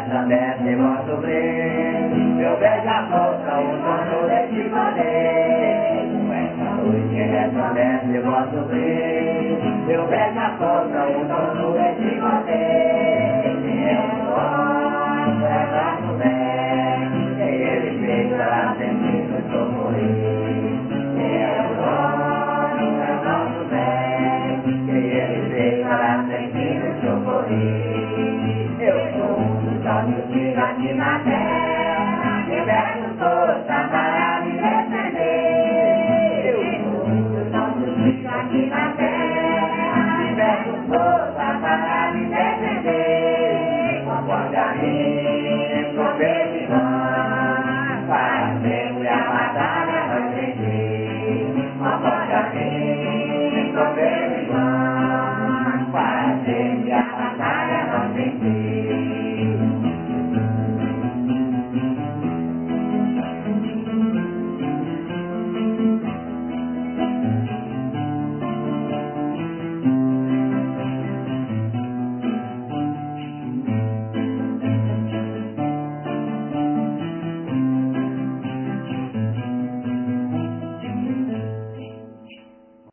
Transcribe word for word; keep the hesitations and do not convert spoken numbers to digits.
também se vou sofrer. Meu beija-flor, o dono deste poder. Com essa noite resplandece, eu vou sofrer. Meu beija-flor, o dono deste poder. Eu sou, é nosso bem. E ele fez para sempre nos socorrer. Eu sou, é nosso bem. E ele fez para sempre nos socorrer. Eu sou um dos olhos que aqui na terra, que peço força para me defender. Eu sou um dos olhos que aqui na terra, que peço força para me defender. Conforme a mim, profetizar, para sempre a batalha vai vencer.